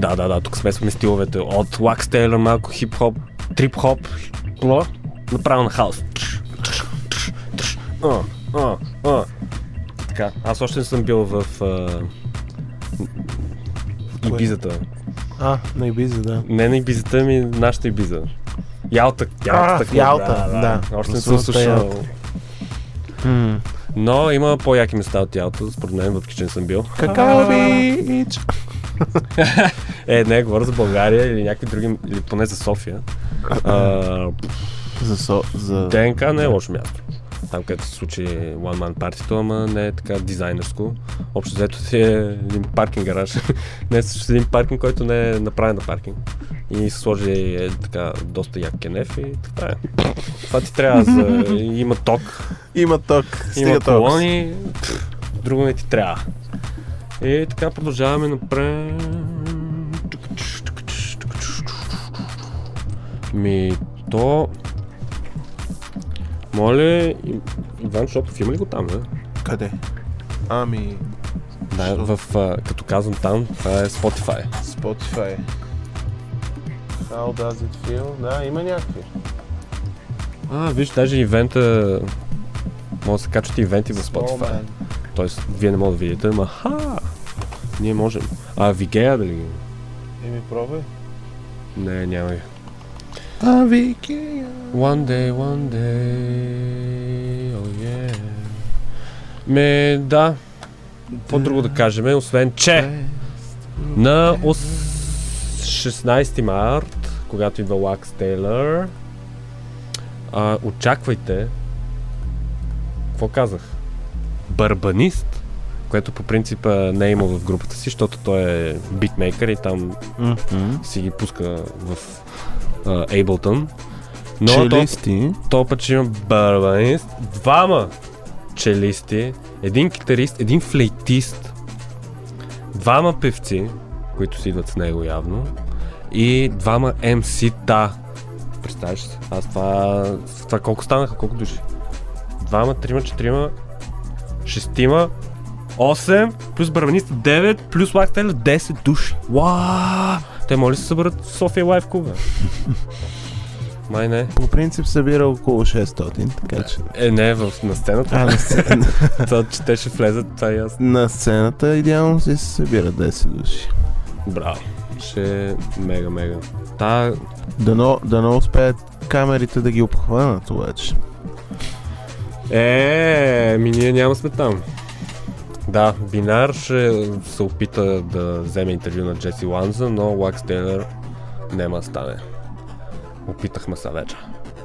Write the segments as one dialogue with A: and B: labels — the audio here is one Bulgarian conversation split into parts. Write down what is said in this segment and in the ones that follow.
A: Да, тук смесваме стиловете от Wax Taylor, малко хип-хоп, трип-хоп, направо на хаус. Така, аз още не съм бил в Ибизата.
B: На Ибиза, да.
A: Не на Ибизата, ми нашата Ибиза. Ялта,
B: да.
A: Още не съм слушал. Но има по-яки места от Ялта, според мен, въпреки че не съм бил.
B: Какао бич!
A: Не, говоря за България или някакви други, или поне за София.
B: За
A: ДНК не е лошо място. Там, където се случи One Man Party, ама не е така дизайнерско. Общо взето си е един паркинг гараж. Не е също един паркинг, който не е направен на паркинг. И се сложи така доста як кенеф и така е. Това ти трябва за... Има ток.
B: Има
A: колони. Друго не ти трябва. И така продължаваме напред. Моля, Иван Шопов има ли го там, бе?
B: Къде?
A: Да, като казвам там, това е Spotify.
B: How does it feel? Да, има някакви.
A: Виж, даже ивента... Може да се качват ивенти в Spotify. Тоест, вие не може да видите, ама ние можем. Вигея дали ги?
B: Пробай.
A: Не, няма ги.
B: Вигея.
A: One day, oh yeah. Да. Какво друго да кажем, освен че на 16 март, когато идва Wax Taylor, очаквайте, какво казах? Барабанист, което по принцип не е имал в групата си, защото той е битмейкър и там си ги пуска в Ableton. Но
B: челисти.
A: то път ще има барабанист, двама челисти, един китарист, един флейтист, двама певци, които си идват с него явно, и двама MC-та. Представяш се? Аз това колко станаха? Колко души? Двама, трима, четирима, шестима, 8, плюс барабаниста 9, плюс Wax Taylor 10 души. Вау! Те може ли се съберат в София Лайв клуба? Май не.
B: По принцип събира около 600, така че...
A: На сцената.
B: На сцената.
A: Това, че те ще влезат, това е ясно.
B: На сцената идеално се събира 10 души.
A: Браво. Ще е мега.
B: Дано успеят камерите да ги обхванат, обаче.
A: Ние няма сме там. Да, Бинар ще се опита да вземе интервю на Джеси Ланза, но Wax Taylor няма да стане. Опитахме се вече.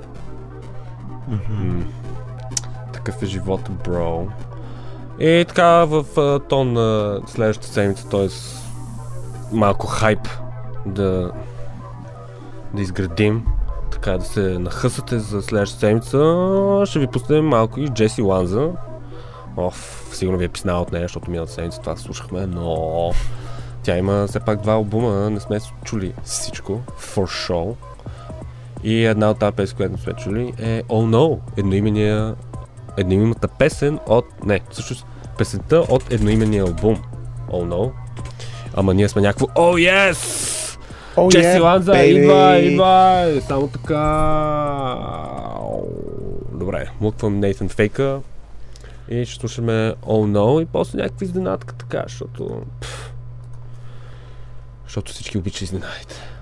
A: Такъв е живота, бро. И така в тон на следващата седмица, т.е. малко хайп да изградим, така да се нахъсате за следващата седмица, ще ви пуснем малко и Джеси Ланза. Сигурно ви е писнала от нея, защото миналата седмица това слушахме, но тя има все пак 2 албума, не сме чули всичко, for show. И една от тази песен, която не сме чули е Oh No, едноименната песен всъщност песента от едноименния албум Oh No. Ама ние сме някакво Oh Yes! Джеси Ланза, идва! Само така... Добре, муквам Нейтан Фейка и ще слушаме Oh No и после някаква изненадка така, защото всички обичат изненадите.